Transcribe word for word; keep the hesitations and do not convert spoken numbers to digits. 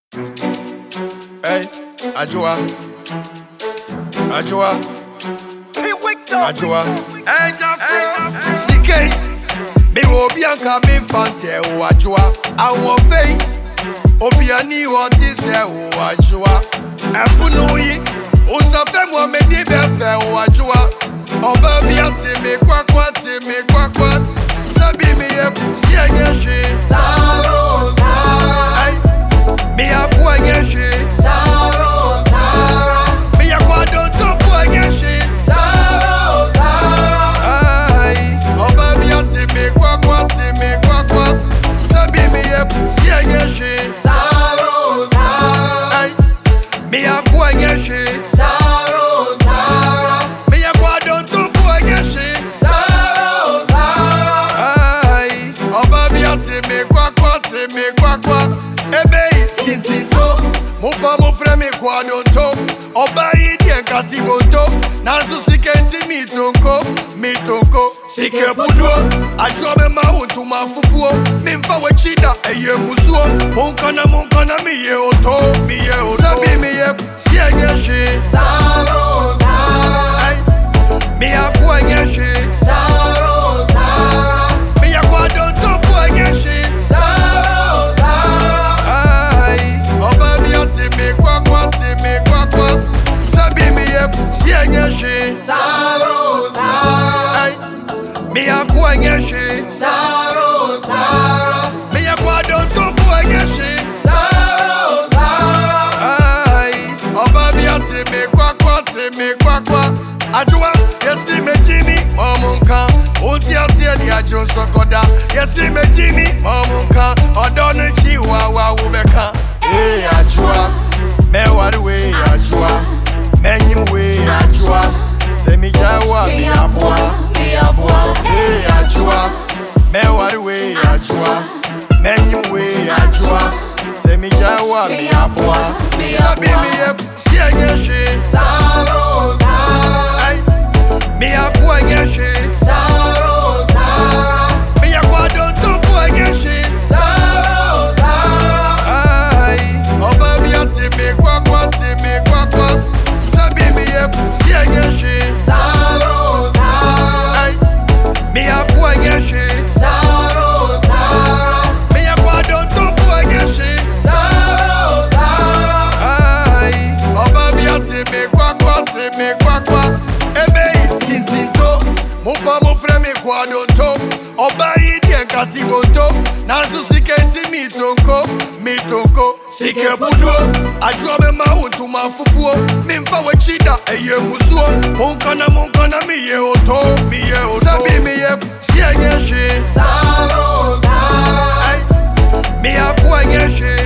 Hey, Ajua, Ajua, Ajua. C K, me wo bianca me fante o Ajua. Awon fei, obiani wo ti se o Ajua. Ebunu yi, o so fe mo me di be fe o Ajua. Oba bi ati me kwakwa ti me kwakwa. Sabi mi e si anye shi. Saro, Saro. Hey, me akwa anye shi. Saro, Saro. Me akwa don to kwa anye shi. Saro, Saro. Ay, oba bi ati me kwakwa ti me kwakwa. Sabi mi e si anye shi. Saro, Saro. Ay, me akwa anye shi. Saro, Saro. Me akwa don to kwa anye shi. Saro, Saro. Ay, oba bi ati me kwakwa ti me kwakwa. Ebe tin tin to, mo pa mo fre me kwa don to. Oba yi di enkati bonto, nansu sike nti mi tonko, mi tonko. Sike puduo, ajua me ma untu ma fufuo. Mi mfa we chida, eye musuo. Munkana munkana mi ye oto, mi ye oto. Sabi mi ye si enye shi. Saro, Saro. Ay, mi akwa enye shi. Saro, Saro. Mi akwa don to kwa enye shi. Saro, Saro. Ay, oba bi ati mi kwakwa ti mi kwakwa. Sabi mi ye si enye shi. Saro, Saro. Ay, mi akwa enye shi. Saro, Saro. Mi akwa don to kwa enye shi. Saro, Saro. Ay, oba bi ati mi kwakwa ti mi kwakwa. Ajua, yesi me jimi, mamunka. Ulti asiye di ajo sokoda. Yesi me jimi, mamunka. Odone chiwa wa ubeka. Hey, Ajua, me waruwe Ajua. Menyim we Ajua. Se mi jawa mi abua, mi abua. Hey, Ajua, me waruwe Ajua. Menyim we Ajua. Se mi jawa mi abua, mi abua. Sabi mi ye si enye shi. Saro, Saro. Ay, mi akwa enye shi. Saro, Saro. Mi akwa don to kwa enye shi. Saro, Saro. Ay, oba bi ati mi kwakwa ti mi kwakwa. Sabi mi ye si enye shi. Saro, Saro. Ay, mi akwa enye shi. Saro, Saro. Mi akwa don to kwa enye shi. Saro, Saro. Ay, oba bi ati mi kwakwa ti mi kwakwa. Ebe tin tin to, mo pa mo fre mi kwa don to. Oba yi di enkati bonto, nansu sike nti mi tonko, mi tonko. Sike puduo, ajua me ma untu ma fufuo. Mi mfa we chida, eye musuo. Munkana munkana mi ye oto, mi ye oto. Sabi mi ye si enye shi. Saro, Saro. Ay, mi akwa enye shi.